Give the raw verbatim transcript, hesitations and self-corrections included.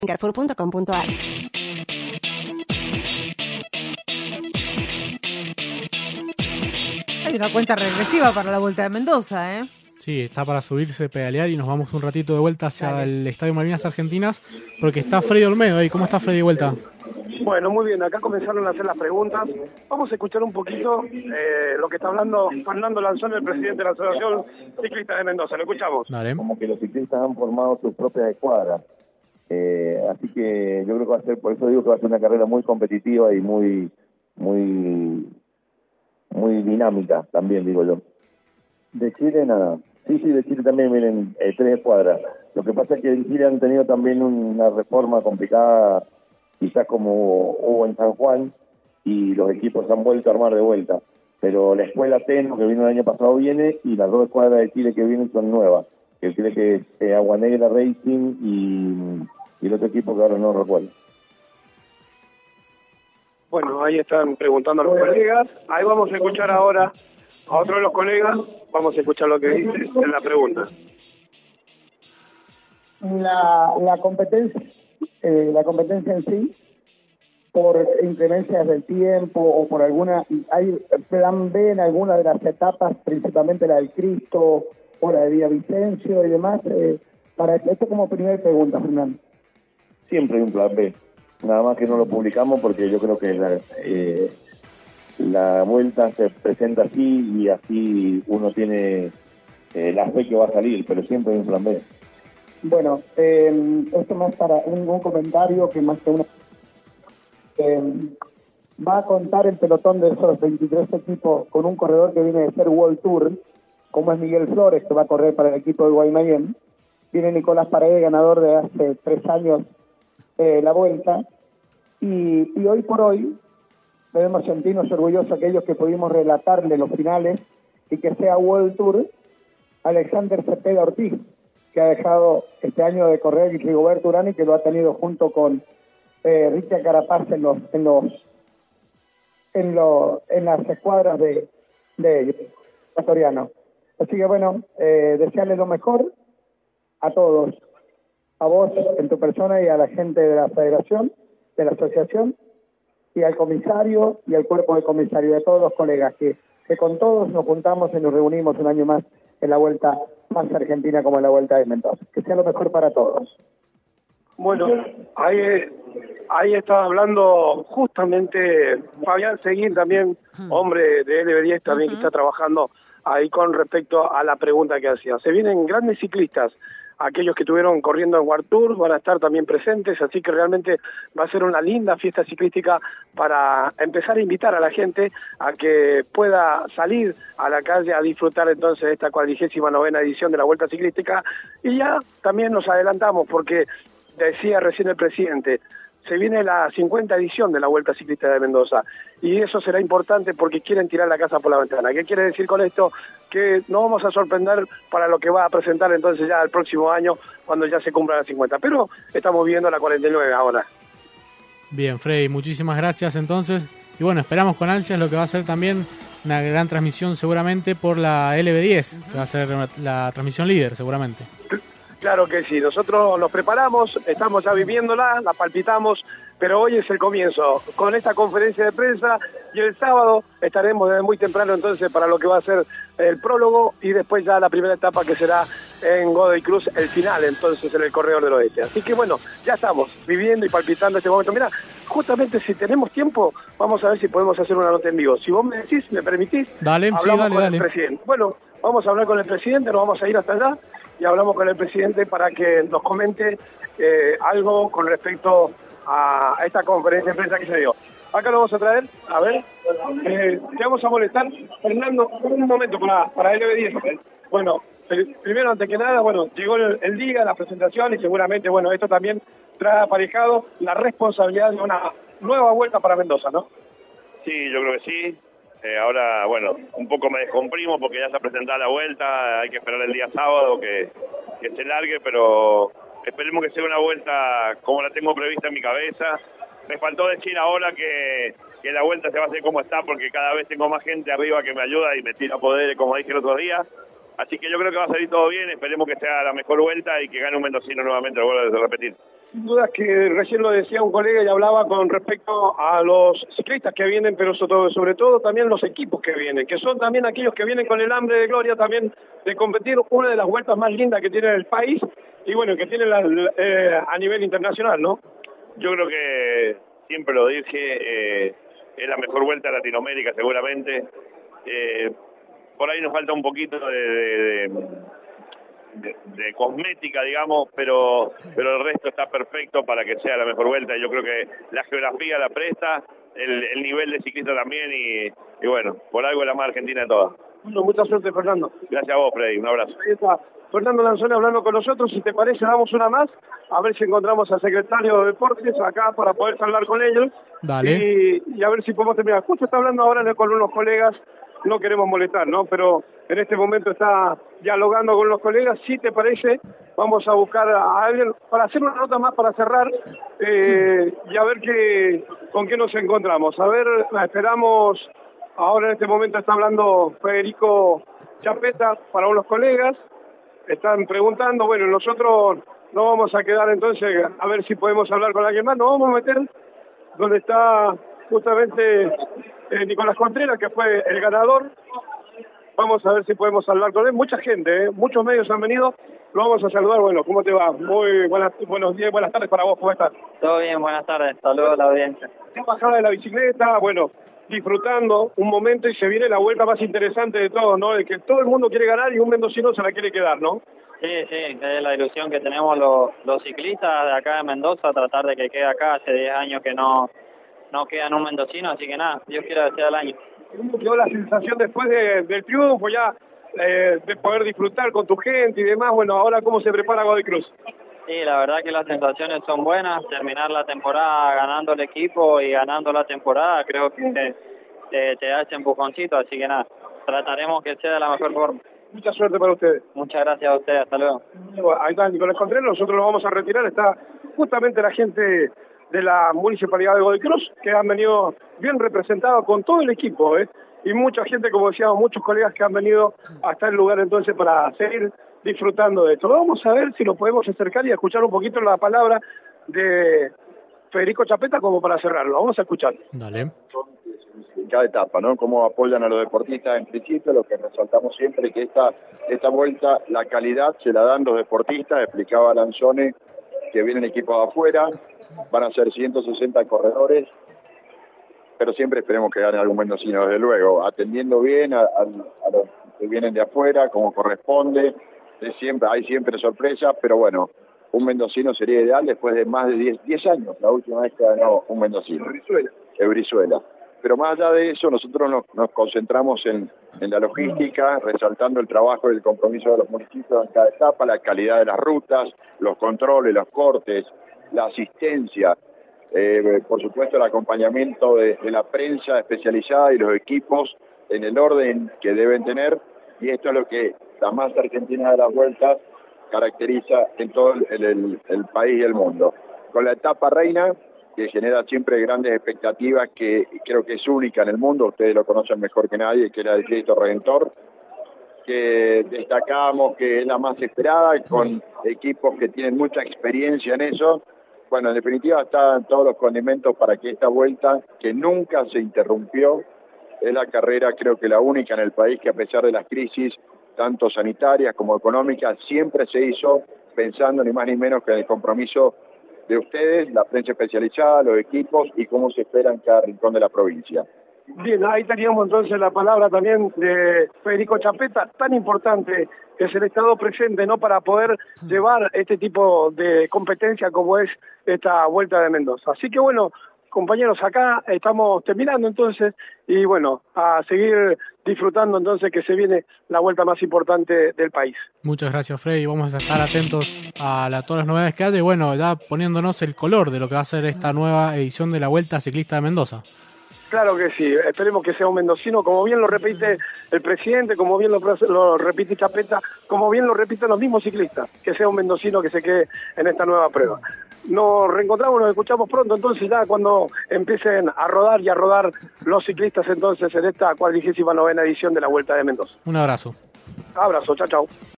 carrefour punto com punto a r. Hay una cuenta regresiva para la Vuelta de Mendoza, ¿eh? Sí, está para subirse, pedalear y nos vamos un ratito de vuelta hacia Dale. el Estadio Malvinas Argentinas, porque está Freddy Olmedo ahí. ¿Cómo está Freddy de vuelta? Bueno, muy bien, acá comenzaron a hacer las preguntas. Vamos a escuchar un poquito eh, lo que está hablando Fernando Lanzón, el presidente de la Asociación Ciclista de Mendoza. Lo escuchamos. Dale. Como que los ciclistas han formado sus propias escuadras. Eh, así que yo creo que va a ser, por eso digo que va a ser una carrera muy competitiva y muy, muy, muy dinámica también, digo yo. De Chile nada. Sí, sí, de Chile también vienen eh, tres escuadras. Lo que pasa es que en Chile han tenido también una reforma complicada, quizás como hubo en San Juan, y los equipos se han vuelto a armar de vuelta. Pero la escuela Teno, que vino el año pasado, viene, y las dos escuadras de Chile que vienen son nuevas. Que Chile que es eh, Agua Negra Racing y, y el otro equipo que ahora no recuerdo. Bueno, ahí están preguntando a los colegas. Ahí vamos a escuchar ahora a otro de los colegas. Vamos a escuchar lo que dice en la pregunta. La, la competencia eh, la competencia en sí, por inclemencias del tiempo o por alguna, hay plan B en alguna de las etapas, principalmente la del Cristo o la de Villavicencio y demás, eh, para esto como primera pregunta, Fernando. Siempre hay un plan B, nada más que no lo publicamos porque yo creo que la, eh, la vuelta se presenta así y así uno tiene eh, la fe que va a salir, pero siempre hay un plan B. Bueno, eh, esto más para un, un comentario que más que una... Eh, va a contar el pelotón de esos veintitrés equipos con un corredor que viene de ser World Tour, como es Miguel Flores, que va a correr para el equipo de Guaymallén. Viene Nicolás Paredes, ganador de hace tres años eh, la Vuelta. Y, y hoy por hoy debemos sentirnos orgullosos aquellos que pudimos relatarle los finales y que sea World Tour Alexander Cepeda Ortiz, que ha dejado este año de correr Rigoberto Urán y que lo ha tenido junto con eh, Richard Carapaz en los en los en los en las escuadras de de ecuatoriano. Así que bueno, eh, desearle lo mejor a todos, a vos en tu persona y a la gente de la federación, de la asociación, y al comisario y al cuerpo de comisario, de todos los colegas, que, que con todos nos juntamos y nos reunimos un año más en la vuelta más argentina como en la Vuelta de Mendoza. Que sea lo mejor para todos. Bueno, ahí, ahí estaba hablando justamente Fabián Seguín, también hombre de L B diez, también uh-huh. que está trabajando ahí con respecto a la pregunta que hacía. Se vienen grandes ciclistas, aquellos que estuvieron corriendo en World Tour van a estar también presentes, así que realmente va a ser una linda fiesta ciclística para empezar a invitar a la gente a que pueda salir a la calle a disfrutar entonces de esta cuadragésima novena edición de la Vuelta Ciclística. Y ya también nos adelantamos porque decía recién el presidente, se viene la cincuenta edición de la Vuelta Ciclista de Mendoza y eso será importante porque quieren tirar la casa por la ventana. ¿Qué quiere decir con esto? Que no vamos a sorprender para lo que va a presentar entonces ya el próximo año cuando ya se cumpla la cincuenta, pero estamos viendo la cuarenta y nueve ahora. Bien, Freddy, muchísimas gracias entonces. Y bueno, esperamos con ansias lo que va a ser también una gran transmisión seguramente por la L B diez, uh-huh. que va a ser la, la transmisión líder seguramente. Claro que sí, nosotros nos preparamos, estamos ya viviéndola, la palpitamos, pero hoy es el comienzo, con esta conferencia de prensa y el sábado estaremos desde muy temprano entonces para lo que va a ser el prólogo y después ya la primera etapa que será en Godoy Cruz, el final entonces en el Corredor del Oeste. Así que bueno, ya estamos viviendo y palpitando este momento. Mira, justamente si tenemos tiempo, vamos a ver si podemos hacer una nota en vivo. Si vos me decís, me permitís, dale, hablamos sí, dale, con dale. el presidente. Bueno, vamos a hablar con el presidente, nos vamos a ir hasta allá y hablamos con el presidente para que nos comente eh, algo con respecto a esta conferencia de prensa que se dio. Acá lo vamos a traer, a ver, eh, te vamos a molestar, Fernando, un momento para, para L B diez. Bueno, primero, antes que nada, bueno, llegó el, el día, la presentación y seguramente, bueno, esto también trae aparejado la responsabilidad de una nueva vuelta para Mendoza, ¿no? Sí, yo creo que sí. Eh, ahora, bueno, un poco me descomprimo porque ya se ha presentado la vuelta, hay que esperar el día sábado que, que se largue, pero esperemos que sea una vuelta como la tengo prevista en mi cabeza. Me faltó decir ahora que, que la vuelta se va a hacer como está porque cada vez tengo más gente arriba que me ayuda y me tira poder, como dije el otro día. Así que yo creo que va a salir todo bien, esperemos que sea la mejor vuelta y que gane un mendocino nuevamente, lo vuelvo a repetir. Sin duda que recién lo decía un colega y hablaba con respecto a los ciclistas que vienen, pero sobre, sobre todo también los equipos que vienen, que son también aquellos que vienen con el hambre de gloria también de competir una de las vueltas más lindas que tiene el país y bueno, que tiene la, eh, a nivel internacional, ¿no? Yo creo que siempre lo dije, eh, es la mejor vuelta de Latinoamérica seguramente. Eh, por ahí nos falta un poquito de... de, de De, de cosmética, digamos, pero pero el resto está perfecto para que sea la mejor vuelta. Yo creo que la geografía la presta, el, el nivel de ciclista también y, y bueno, por algo es la más argentina de todas. Bueno, mucha suerte, Fernando. Gracias a vos, Freddy, un abrazo. Ahí está Fernando Lanzone hablando con nosotros. Si te parece, damos una más, a ver si encontramos al secretario de Deportes acá para poder hablar con ellos. Dale. Y, y a ver si podemos terminar. Justo está hablando ahora con unos colegas, no queremos molestar, ¿no? Pero en este momento está dialogando con los colegas. Si te parece, vamos a buscar a alguien para hacer una nota más para cerrar eh, y a ver qué, con qué nos encontramos. A ver, esperamos, ahora en este momento está hablando Federico Chapeta para unos colegas, están preguntando, bueno, nosotros no vamos a quedar entonces a ver si podemos hablar con alguien más, nos vamos a meter donde está justamente eh, Nicolás Contreras, que fue el ganador. Vamos a ver si podemos hablar con él. Mucha gente, ¿eh? Muchos medios han venido. Lo vamos a saludar. Bueno, ¿cómo te va? Muy buenas, buenos días, buenas tardes para vos. ¿Cómo estás? Todo bien, buenas tardes. Saludos a la audiencia. Ya bajada de la bicicleta, bueno, disfrutando un momento y se viene la vuelta más interesante de todos, ¿no? De que todo el mundo quiere ganar y un mendocino se la quiere quedar, ¿no? Sí, sí, es la ilusión que tenemos los, los ciclistas de acá de Mendoza, tratar de que quede acá. Hace diez años que no, no queda en un mendocino, así que nada, Dios quiera que sea el año. ¿Cómo quedó la sensación después de, del triunfo ya, eh, de poder disfrutar con tu gente y demás? Bueno, ahora ¿cómo se prepara Godoy Cruz? Sí, la verdad que las sensaciones son buenas. Terminar la temporada ganando el equipo y ganando la temporada, creo que eh, te da ese empujoncito, así que nada, trataremos que sea de la mejor forma. Mucha suerte para ustedes. Muchas gracias a ustedes, hasta luego. Ahí está Nicolás Contreras, nosotros nos vamos a retirar, está justamente la gente de la Municipalidad de Godoy Cruz, que han venido bien representados con todo el equipo, ¿eh? Y mucha gente, como decíamos, muchos colegas que han venido hasta el lugar entonces para seguir disfrutando de esto. Vamos a ver si lo podemos acercar y escuchar un poquito la palabra de Federico Chapeta como para cerrarlo. Vamos a escuchar. Dale. Cada etapa, ¿no? Cómo apoyan a los deportistas en principio, lo que resaltamos siempre que esta esta vuelta, la calidad se la dan los deportistas, explicaba Lanzone que vienen equipos de afuera, van a ser ciento sesenta corredores, pero siempre esperemos que gane algún mendocino, desde luego, atendiendo bien a, a, a los que vienen de afuera, como corresponde, es siempre, hay siempre sorpresas, pero bueno, un mendocino sería ideal después de más de diez años, la última vez que ganó un mendocino, de Brizuela. Pero más allá de eso, nosotros nos, nos concentramos en, en la logística, resaltando el trabajo y el compromiso de los municipios en cada etapa, la calidad de las rutas, los controles, los cortes, la asistencia, eh, por supuesto el acompañamiento de, de la prensa especializada y los equipos en el orden que deben tener, y esto es lo que la más argentina de las vueltas caracteriza en todo el, el, el país y el mundo. Con la etapa reina, que genera siempre grandes expectativas, que creo que es única en el mundo, ustedes lo conocen mejor que nadie, que era el Cristo Redentor, que destacamos que es la más esperada, con equipos que tienen mucha experiencia en eso. Bueno, en definitiva están todos los condimentos para que esta vuelta, que nunca se interrumpió, es la carrera creo que la única en el país que a pesar de las crisis, tanto sanitarias como económicas, siempre se hizo pensando ni más ni menos que en el compromiso de ustedes, la prensa especializada, los equipos y cómo se espera en cada rincón de la provincia. Bien, ahí teníamos entonces la palabra también de Federico Chapeta, tan importante que es el Estado presente, ¿no?, para poder llevar este tipo de competencia como es esta Vuelta de Mendoza. Así que bueno, compañeros, acá estamos terminando entonces y bueno, a seguir disfrutando entonces que se viene la vuelta más importante del país. Muchas gracias, Freddy. Vamos a estar atentos a la, todas las novedades que hay y bueno, ya poniéndonos el color de lo que va a ser esta nueva edición de la Vuelta Ciclista de Mendoza. Claro que sí, esperemos que sea un mendocino, como bien lo repite el presidente, como bien lo, lo repite Chapeta, como bien lo repiten los mismos ciclistas, que sea un mendocino que se quede en esta nueva prueba. Nos reencontramos, nos escuchamos pronto, entonces ya cuando empiecen a rodar y a rodar los ciclistas entonces en esta cuadragésima novena edición de la Vuelta de Mendoza. Un abrazo. Abrazo, chao, chao.